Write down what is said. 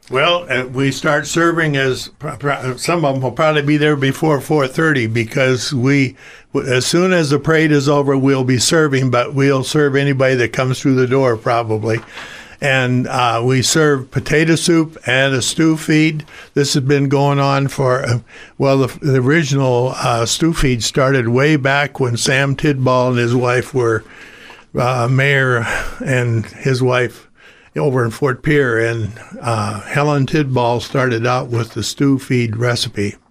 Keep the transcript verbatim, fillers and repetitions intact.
Well, uh, we start serving as some of them will probably be there before four thirty because we, as soon as the parade is over, we'll be serving, but we'll serve anybody that comes through the door probably. And uh, we serve potato soup and a stew feed. This has been going on for, uh, well, the, the original uh, stew feed started way back when Sam Tidball and his wife were uh, mayor and his wife over in Fort Pierre, and uh, Helen Tidball started out with the stew feed recipe.